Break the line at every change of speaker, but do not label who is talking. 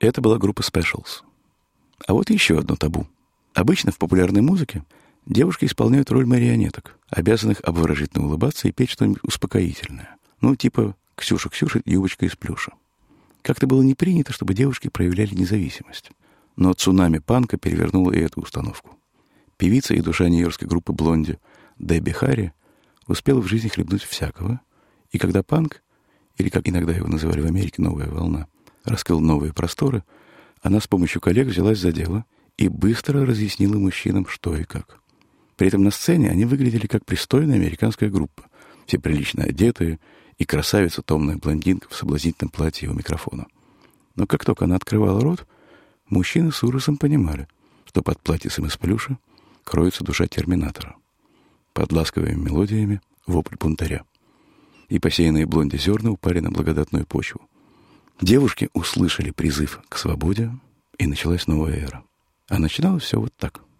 Это была группа Specials. А вот еще одно табу. Обычно в популярной музыке девушки исполняют роль марионеток, обязанных обворожительно улыбаться и петь что-нибудь успокоительное. Ну, типа «Ксюша, Ксюша, юбочка из плюша». Как-то было не принято, чтобы девушки проявляли независимость. Но цунами панка перевернуло и эту установку. Певица и душа нью-йоркской группы «Блонди» Дебби Харри успела в жизни хлебнуть всякого, и когда панк, или как иногда его называли в Америке «новая волна», раскрыл новые просторы, она с помощью коллег взялась за дело и быстро разъяснила мужчинам, что и как. При этом на сцене они выглядели как пристойная американская группа, все прилично одетые, и красавица томная блондинка в соблазнительном платье у микрофона. Но как только она открывала рот, мужчины с ужасом понимали, что под платьицем из плюша кроется душа терминатора. Под ласковыми мелодиями вопль бунтаря. И посеянные блонди зерна упали на благодатную почву. Девушки услышали призыв к свободе, и началась новая эра. А начиналось все вот так.